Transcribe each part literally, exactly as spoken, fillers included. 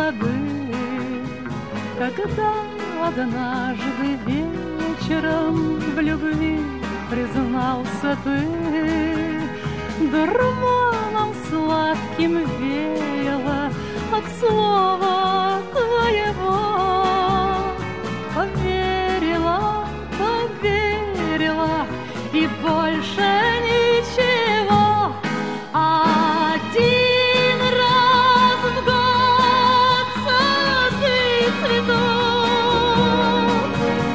сады. Когда однажды вечером в любви признался ты, дурманом сладким веяло от слова твоего. Поверила, поверила и больше ничего. Один раз в год сады цветут,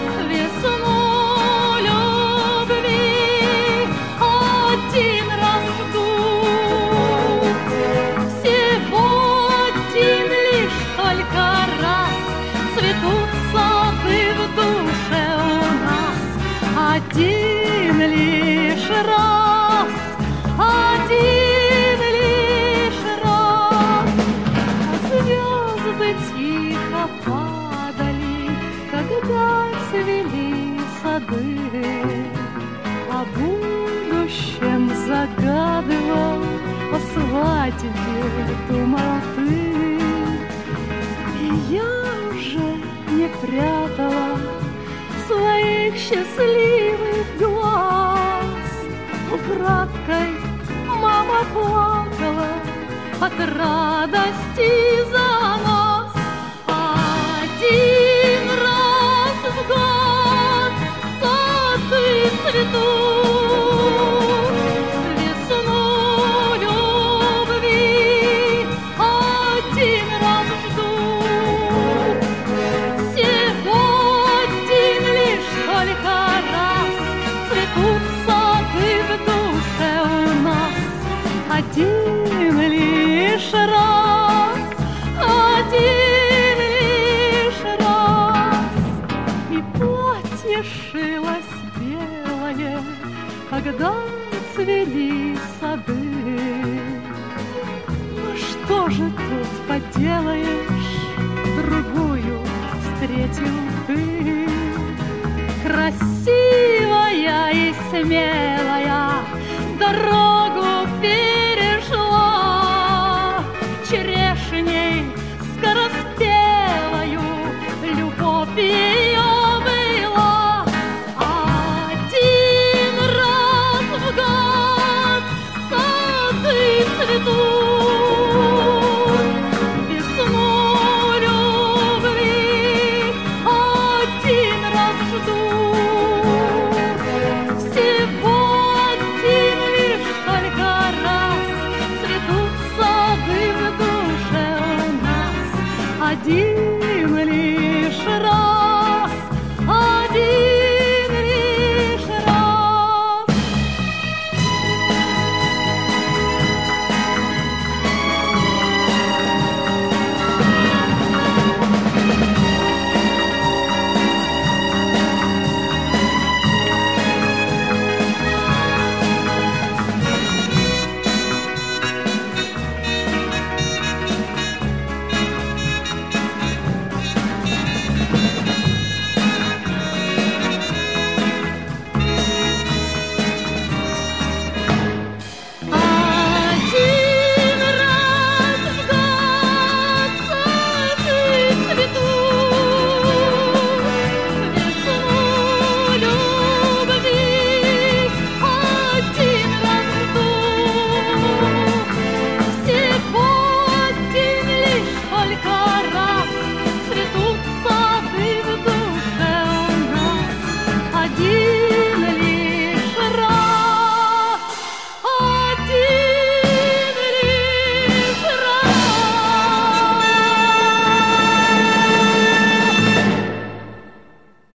весну любви один раз ждут. Всего один лишь только раз цветут сады в душе у нас. Один лишь раз, один лишь раз. Звезды тихо падали, когда цвели сады. О будущем загадывал, о свадьбе думал ты. И я уже не прятала своих счастливых глаз. Украдкой мама плакала от радости за нас. Один раз в год сады цветут, весну любви один раз ждут. Всего один лишь только раз цветут сады в душе у нас. Один лишь раз, один лишь раз. И платье шилось белое, когда цвели сады. Ну что же тут поделаешь, другую встретил ты. Красивая и смелая дорогу перешла, черешней скороспелою любовь ее была. Один раз в год сады цветут, весну любви один раз ждут. Всего один лишь только раз цветут сады в душе у нас. Один